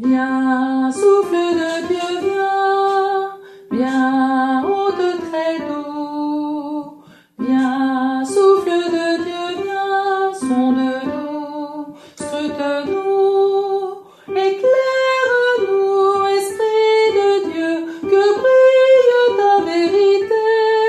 Viens, souffle de Dieu, viens, viens, ôte très doux. Viens, souffle de Dieu, viens, sonde-nous, scrute-nous, éclaire-nous, Esprit de Dieu, que brille ta vérité.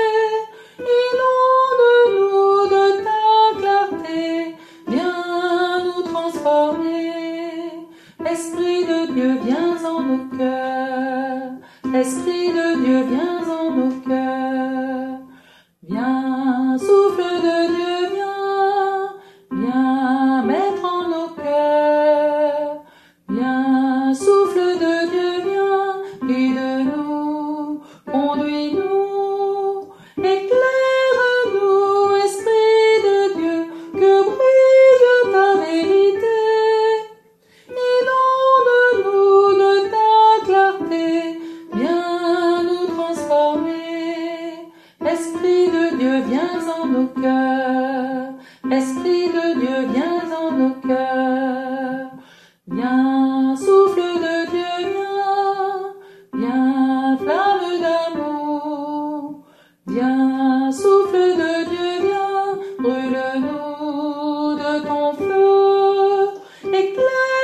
Inonde-nous de ta clarté, viens nous transformer. Esprit de Dieu, viens en nos cœurs. Esprit de Dieu, viens en nos cœurs. Viens, souffle de Dieu, viens, viens mettre en nos cœurs. Viens, souffle de Dieu, viens, guide-nous, conduis-nous, éclaire-nous, Esprit de Dieu, que brille ta vérité. Inonde-nous de ta clarté, viens nous transformer. Esprit de Dieu, viens en nos cœurs. Esprit de Dieu, viens en nos cœurs. Viens, souffle de Dieu, viens, viens, flamme d'amour. Viens, souffle de Dieu, viens, brûle-nous de ton feu, éclaire